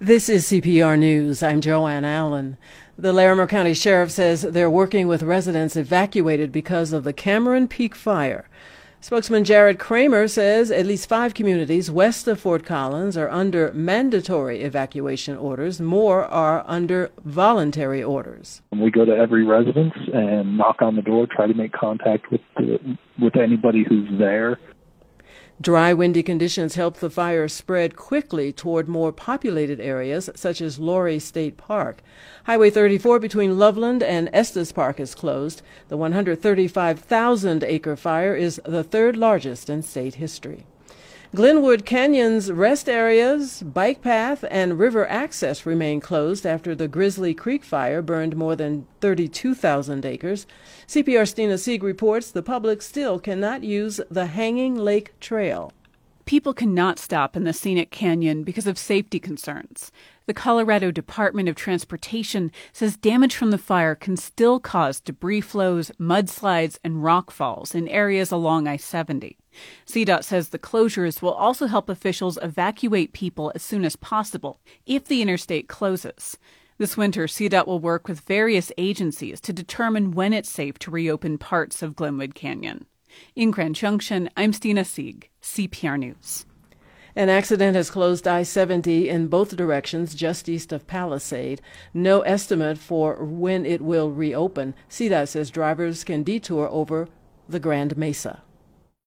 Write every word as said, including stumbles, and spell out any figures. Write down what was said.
This is C P R News. I'm Joanne Allen. The Larimer County Sheriff says they're working with residents evacuated because of the Cameron Peak fire. Spokesman Jared Kramer says at least five communities west of Fort Collins are under mandatory evacuation orders. More are under voluntary orders. We go to every residence and knock on the door, try to make contact with the, with anybody who's there. Dry, windy conditions helped the fire spread quickly toward more populated areas, such as Laurie State Park. Highway thirty-four between Loveland and Estes Park is closed. The one hundred thirty-five thousand acre fire is the third largest in state history. Glenwood Canyon's rest areas, bike path, and river access remain closed after the Grizzly Creek fire burned more than thirty-two thousand acres. C P R's Stina Sieg reports the public still cannot use the Hanging Lake Trail. People cannot stop in the scenic canyon because of safety concerns. The Colorado Department of Transportation says damage from the fire can still cause debris flows, mudslides, and rock falls in areas along I seventy. C DOT says the closures will also help officials evacuate people as soon as possible if the interstate closes. This winter, C DOT will work with various agencies to determine when it's safe to reopen parts of Glenwood Canyon. In Grand Junction, I'm Stina Sieg, C P R News. An accident has closed I seventy in both directions just east of Palisade. No estimate for when it will reopen. C DOT says drivers can detour over the Grand Mesa.